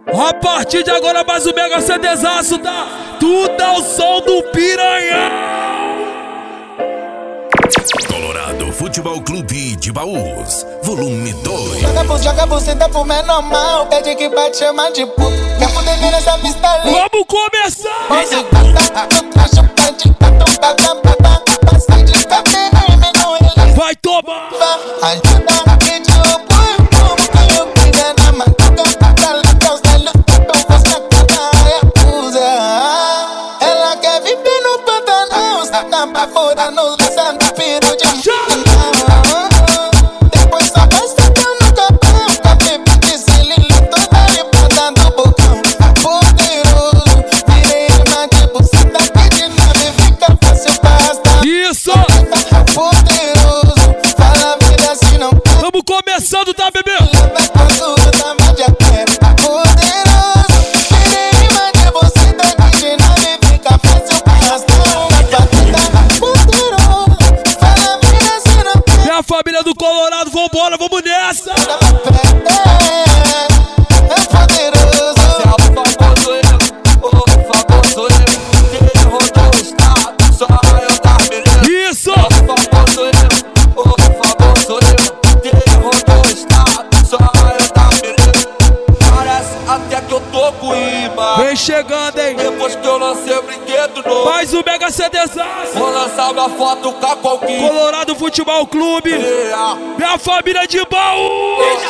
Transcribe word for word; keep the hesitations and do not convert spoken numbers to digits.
A partir de agora mais um mega CDzaço, tá? Tudo ao som do Piranhão. Colorado Futebol Clube de Baús, volume dois. Joga por, joga buceta pro menor mal, pede que vai te chamar de puto. Quer poder ver nessa pista ali? Vamos começar! Você cata, tu acha pede, tu cata, pata, passa de cabelo e menor ele. Vai tomar! Ajuda, pediu o boi, como que eu cuida na matuca. Pra ligar os olhos, então você cata e acusa. Ela quer viver no Pantanal, se tá pra fora, nos lançando piro de depois só vai sentando no capão. Café, pizza, lili, toda limpada do bocão. Poderoso, virei uma de buceta que de nave fica fácil pra arrastar. Isso! Poderoso, fala a vida se não quer. Vamos começando, tá, bebê? Leva quando tá mais de até. Poderoso, virei uma de buceta que de nave fica fácil pra arrastar. Poderoso, fala a vida se não quer. E a família do Colorado, vambora, vamos nessa! Isso! Até que eu tô com imã. Vem chegando, hein? Depois que eu lancei o brinquedo novo, Mais um mega CDzaço! vou lançar uma foto com a Coquinha. Colorado Futebol Clube! Yeah. Minha família de baú!